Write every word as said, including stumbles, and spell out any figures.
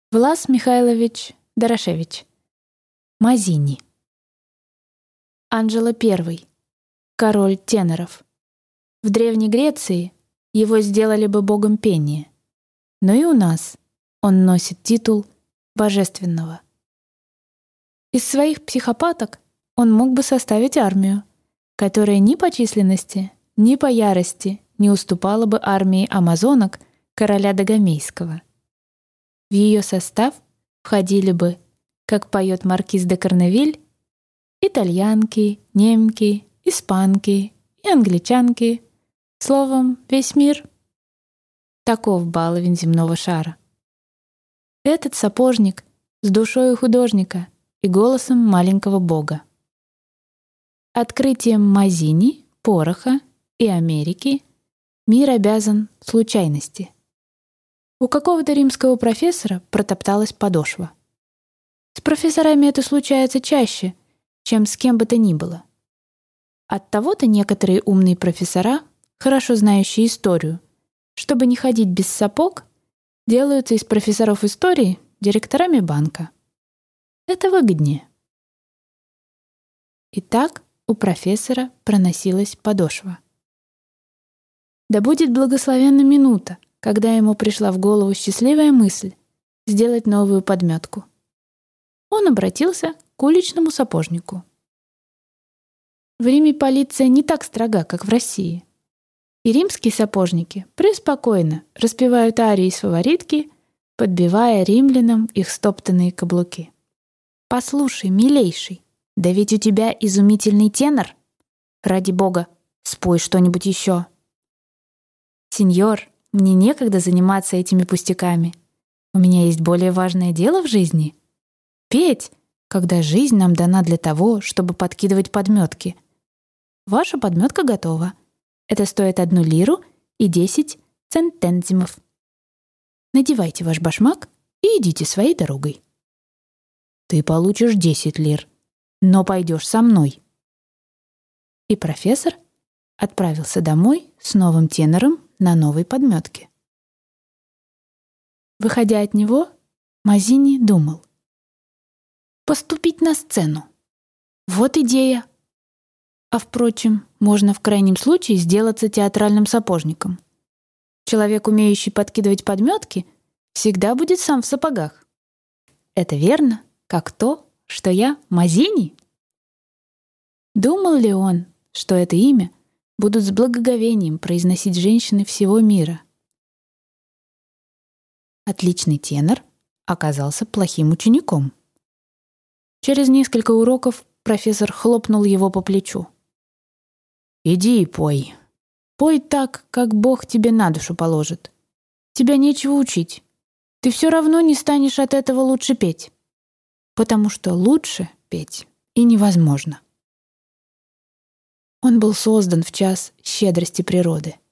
Влас Михайлович Дорошевич. Мазини. Анджело I, король теноров. В Древней Греции его сделали бы богом пения, но и у нас он носит титул божественного. Из своих психопаток он мог бы составить армию, которая ни по численности, ни по ярости не уступала бы армии амазонок короля Дагомейского. В ее состав входили бы, как поет маркиз де Корневиль, итальянки, немки, испанки и англичанки, словом, весь мир. Таков баловень земного шара. Этот сапожник с душою художника и голосом маленького бога. Открытием Мазини, пороха и Америки мир обязан случайности. У какого-то римского профессора протопталась подошва. С профессорами это случается чаще, чем с кем бы то ни было. Оттого-то некоторые умные профессора, хорошо знающие историю, чтобы не ходить без сапог, делаются из профессоров истории директорами банка. Это выгоднее. Итак, у профессора проносилась подошва. Да будет благословенна минута, когда ему пришла в голову счастливая мысль сделать новую подметку. Он обратился к уличному сапожнику. В Риме полиция не так строга, как в России. И римские сапожники преспокойно распевают арии из фаворитки, подбивая римлянам их стоптанные каблуки. «Послушай, милейший, да ведь у тебя изумительный тенор. Ради бога, спой что-нибудь еще». «Сеньор, мне некогда заниматься этими пустяками. У меня есть более важное дело в жизни. Петь, когда жизнь нам дана для того, чтобы подкидывать подметки. Ваша подметка готова. Это стоит одну лиру и десять центензимов. Надевайте ваш башмак и идите своей дорогой. Ты получишь десять лир, но пойдешь со мной». И профессор отправился домой с новым тенором на новой подметке. Выходя от него, Мазини думал: поступить на сцену. Вот идея. А впрочем, можно в крайнем случае сделаться театральным сапожником. Человек, умеющий подкидывать подметки, всегда будет сам в сапогах. Это верно, как то, что я Мазини. Думал ли он, что это имя будут с благоговением произносить женщины всего мира? Отличный тенор оказался плохим учеником. Через несколько уроков профессор хлопнул его по плечу. «Иди и пой. Пой так, как Бог тебе на душу положит. Тебя нечего учить. Ты все равно не станешь от этого лучше петь. Потому что лучше петь и невозможно». Он был создан в час щедрости природы.